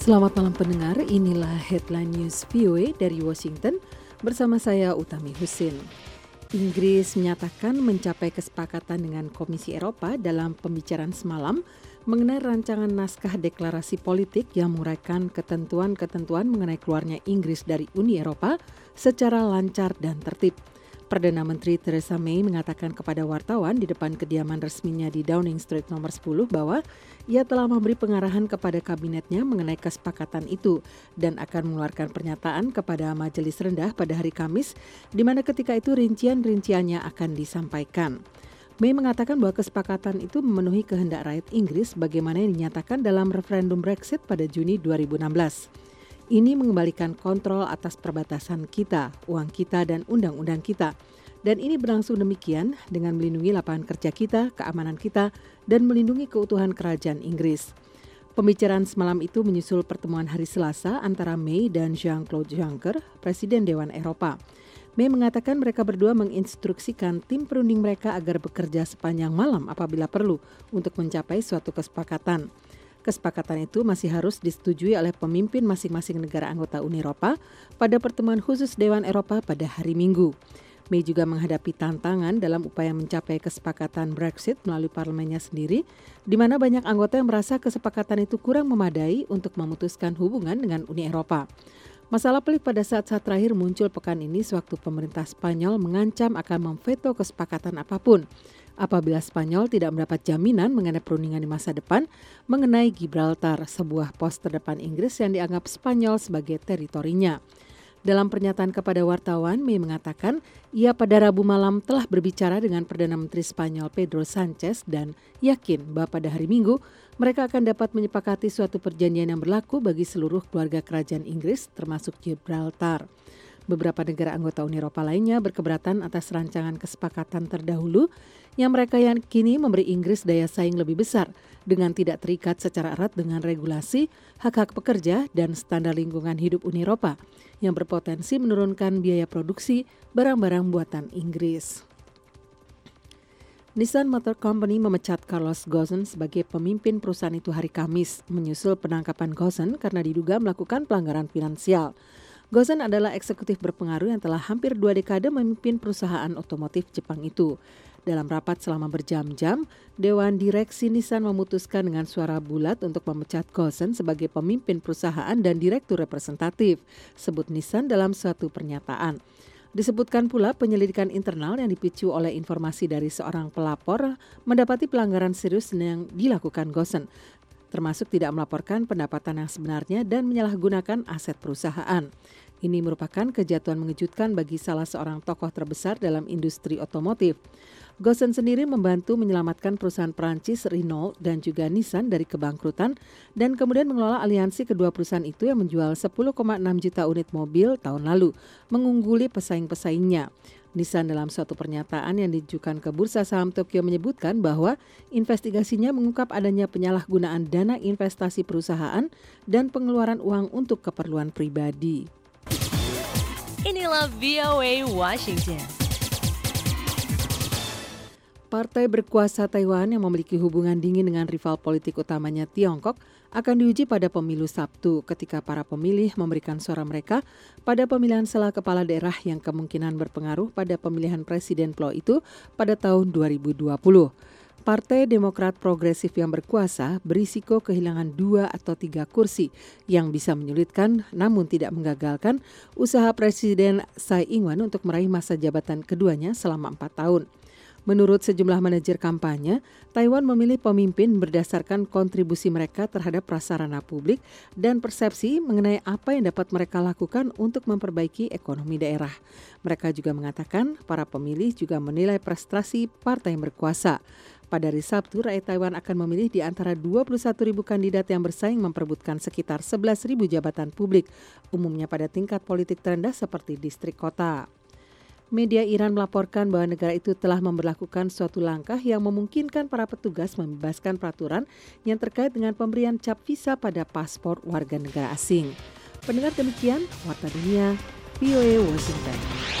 Selamat malam pendengar, inilah Headline News VOA dari Washington bersama saya Utami Husin. Inggris menyatakan mencapai kesepakatan dengan Komisi Eropa dalam pembicaraan semalam mengenai rancangan naskah deklarasi politik yang menguraikan ketentuan-ketentuan mengenai keluarnya Inggris dari Uni Eropa secara lancar dan tertib. Perdana Menteri Theresa May mengatakan kepada wartawan di depan kediaman resminya di Downing Street nomor 10 bahwa ia telah memberi pengarahan kepada kabinetnya mengenai kesepakatan itu dan akan mengeluarkan pernyataan kepada majelis rendah pada hari Kamis, di mana ketika itu rincian-rinciannya akan disampaikan. May mengatakan bahwa kesepakatan itu memenuhi kehendak rakyat Inggris bagaimana yang dinyatakan dalam referendum Brexit pada Juni 2016. Ini mengembalikan kontrol atas perbatasan kita, uang kita, dan undang-undang kita. Dan ini berlangsung demikian dengan melindungi lapangan kerja kita, keamanan kita, dan melindungi keutuhan kerajaan Inggris. Pembicaraan semalam itu menyusul pertemuan hari Selasa antara May dan Jean-Claude Juncker, Presiden Dewan Eropa. May mengatakan mereka berdua menginstruksikan tim perunding mereka agar bekerja sepanjang malam apabila perlu untuk mencapai suatu kesepakatan. Kesepakatan itu masih harus disetujui oleh pemimpin masing-masing negara anggota Uni Eropa pada pertemuan khusus Dewan Eropa pada hari Minggu. May juga menghadapi tantangan dalam upaya mencapai kesepakatan Brexit melalui parlemennya sendiri, di mana banyak anggota yang merasa kesepakatan itu kurang memadai untuk memutuskan hubungan dengan Uni Eropa. Masalah pelik pada saat-saat terakhir muncul pekan ini sewaktu pemerintah Spanyol mengancam akan memveto kesepakatan apapun apabila Spanyol tidak mendapat jaminan mengenai perundingan di masa depan mengenai Gibraltar, sebuah pos terdepan Inggris yang dianggap Spanyol sebagai teritorinya. Dalam pernyataan kepada wartawan, May mengatakan ia pada Rabu malam telah berbicara dengan Perdana Menteri Spanyol Pedro Sanchez dan yakin bahwa pada hari Minggu mereka akan dapat menyepakati suatu perjanjian yang berlaku bagi seluruh keluarga kerajaan Inggris termasuk Gibraltar. Beberapa negara anggota Uni Eropa lainnya berkeberatan atas rancangan kesepakatan terdahulu yang mereka yakini memberi Inggris daya saing lebih besar dengan tidak terikat secara erat dengan regulasi, hak-hak pekerja, dan standar lingkungan hidup Uni Eropa yang berpotensi menurunkan biaya produksi barang-barang buatan Inggris. Nissan Motor Company memecat Carlos Ghosn sebagai pemimpin perusahaan itu hari Kamis, menyusul penangkapan Ghosn karena diduga melakukan pelanggaran finansial. Ghosn adalah eksekutif berpengaruh yang telah hampir 2 dekade memimpin perusahaan otomotif Jepang itu. Dalam rapat selama berjam-jam, Dewan Direksi Nissan memutuskan dengan suara bulat untuk memecat Ghosn sebagai pemimpin perusahaan dan direktur representatif, sebut Nissan dalam suatu pernyataan. Disebutkan pula penyelidikan internal yang dipicu oleh informasi dari seorang pelapor mendapati pelanggaran serius yang dilakukan Ghosn, termasuk tidak melaporkan pendapatan yang sebenarnya dan menyalahgunakan aset perusahaan. Ini merupakan kejatuhan mengejutkan bagi salah seorang tokoh terbesar dalam industri otomotif. Ghosn sendiri membantu menyelamatkan perusahaan Perancis Renault dan juga Nissan dari kebangkrutan dan kemudian mengelola aliansi kedua perusahaan itu yang menjual 10,6 juta unit mobil tahun lalu, mengungguli pesaing-pesaingnya. Nissan dalam suatu pernyataan yang ditujukan ke Bursa Saham Tokyo menyebutkan bahwa investigasinya mengungkap adanya penyalahgunaan dana investasi perusahaan dan pengeluaran uang untuk keperluan pribadi. Inilah VOA Washington. Partai berkuasa Taiwan yang memiliki hubungan dingin dengan rival politik utamanya Tiongkok akan diuji pada pemilu Sabtu ketika para pemilih memberikan suara mereka pada pemilihan salah kepala daerah yang kemungkinan berpengaruh pada pemilihan Presiden PLO itu pada tahun 2020. Partai Demokrat Progresif yang berkuasa berisiko kehilangan 2 atau 3 kursi yang bisa menyulitkan namun tidak menggagalkan usaha Presiden Tsai Ing-wen untuk meraih masa jabatan keduanya selama 4 tahun. Menurut sejumlah manajer kampanye, Taiwan memilih pemimpin berdasarkan kontribusi mereka terhadap prasarana publik dan persepsi mengenai apa yang dapat mereka lakukan untuk memperbaiki ekonomi daerah. Mereka juga mengatakan para pemilih juga menilai prestasi partai yang berkuasa. Pada hari Sabtu, rakyat Taiwan akan memilih di antara 21.000 kandidat yang bersaing memperebutkan sekitar 11.000 jabatan publik, umumnya pada tingkat politik terendah seperti distrik kota. Media Iran melaporkan bahwa negara itu telah memberlakukan suatu langkah yang memungkinkan para petugas membebaskan peraturan yang terkait dengan pemberian cap visa pada paspor warga negara asing. Pendengar demikian, Warta Dunia, VOA Washington.